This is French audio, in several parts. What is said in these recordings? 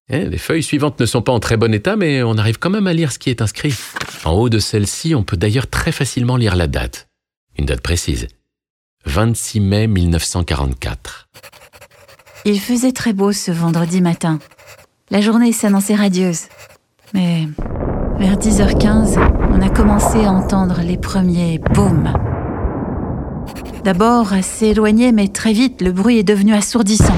Les feuilles suivantes ne sont pas en très bon état, mais on arrive quand même à lire ce qui est inscrit. En haut de celle-ci, on peut d'ailleurs très facilement lire la date. Une date précise. 26 mai 1944. Il faisait très beau ce vendredi matin. La journée s'annonçait radieuse. Mais vers 10h15, on a commencé à entendre les premiers booms. D'abord assez éloigné, mais très vite, le bruit est devenu assourdissant.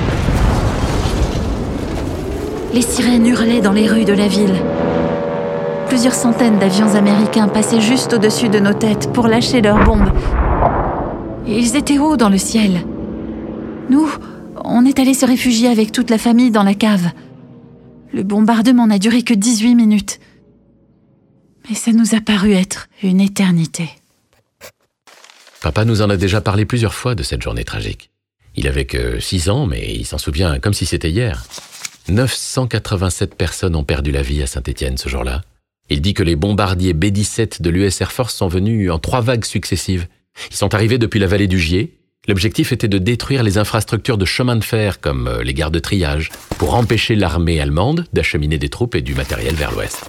Les sirènes hurlaient dans les rues de la ville. Plusieurs centaines d'avions américains passaient juste au-dessus de nos têtes pour lâcher leurs bombes. Et ils étaient hauts dans le ciel. Nous, on est allés se réfugier avec toute la famille dans la cave. Le bombardement n'a duré que 18 minutes. Mais ça nous a paru être une éternité. Papa nous en a déjà parlé plusieurs fois de cette journée tragique. Il avait que 6 ans, mais il s'en souvient comme si c'était hier. 987 personnes ont perdu la vie à Saint-Étienne ce jour-là. Il dit que les bombardiers B-17 de l'US Air Force sont venus en 3 vagues successives. Ils sont arrivés depuis la vallée du Gier. L'objectif était de détruire les infrastructures de chemin de fer, comme les gares de triage, pour empêcher l'armée allemande d'acheminer des troupes et du matériel vers l'ouest.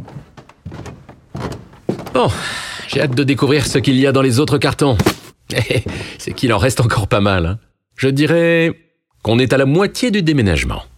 Bon, j'ai hâte de découvrir ce qu'il y a dans les autres cartons. C'est qu'il en reste encore pas mal. Je dirais qu'on est à la moitié du déménagement.